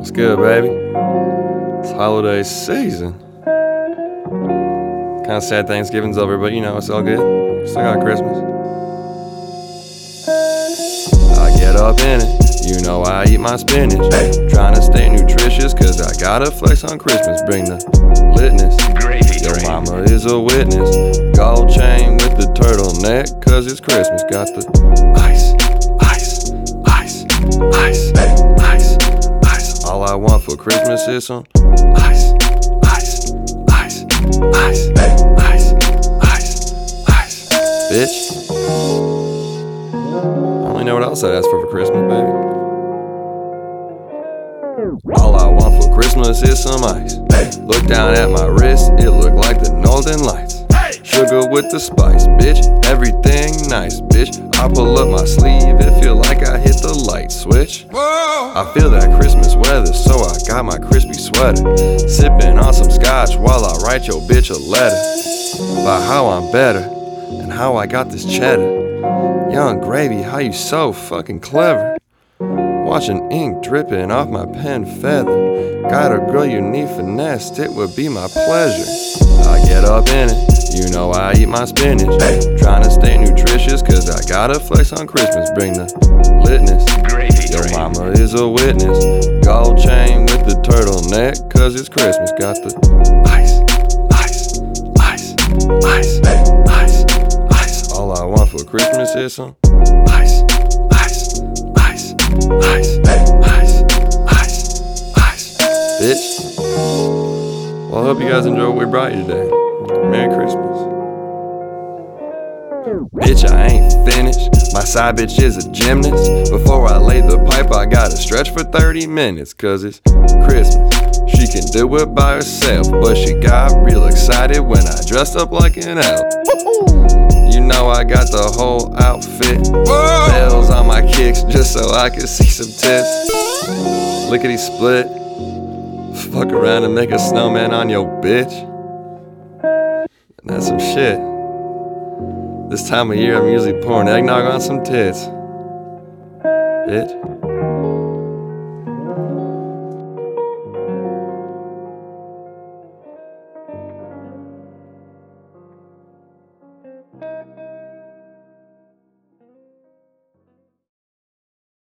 What's good, baby? It's holiday season. Kinda sad Thanksgiving's over, but you know, it's all good. Still got Christmas. I get up in it, you know I eat my spinach. Trying to stay nutritious, cause I gotta flex on Christmas. Bring the litness, your mama is a witness. Gold chain with the turtleneck, cause it's Christmas. Got the ice, ice, ice, ice, ice, ice. All I want for Christmas is some ice, ice, ice, ice, ice, ice, ice. Bitch, I don't know what else I'd ask for Christmas, baby. All I want for Christmas is some ice. Look down at my wrist, it look like the Northern Lights. Sugar with the spice, bitch, everything nice, bitch. I pull up my sleeve, it feel like I hit the light switch. I feel that Christmas weather, so I got my crispy sweater. Sipping on some scotch while I write your bitch a letter about how I'm better and how I got this cheddar. Young Gravy, how you so fucking clever. Watching ink dripping off my pen feather. Got a girl you need finessed, it would be my pleasure. I get up in it, you know I eat my spinach. Trying to stay nutritious, cause I gotta flex on Christmas. Bring the litness, your mama is a witness. Gold chain with the turtleneck, cause it's Christmas. Got the ice, ice, ice, ice, ice, ice. All I want for Christmas is some ice, ice, ice, ice, ice, ice, ice. Bitch. Well, I hope you guys enjoy what we brought you today. Merry Christmas. Bitch, I ain't finished. My side bitch is a gymnast. Before I lay the pipe, I gotta stretch for 30 minutes. Cause it's Christmas. She can do it by herself, but she got real excited when I dressed up like an elf. You know I got the whole outfit. Bells on my kicks just so I can see some tits. Lickety split. Fuck around and make a snowman on your bitch. And that's some shit. This time of year I'm usually pouring eggnog on some tits. Bitch.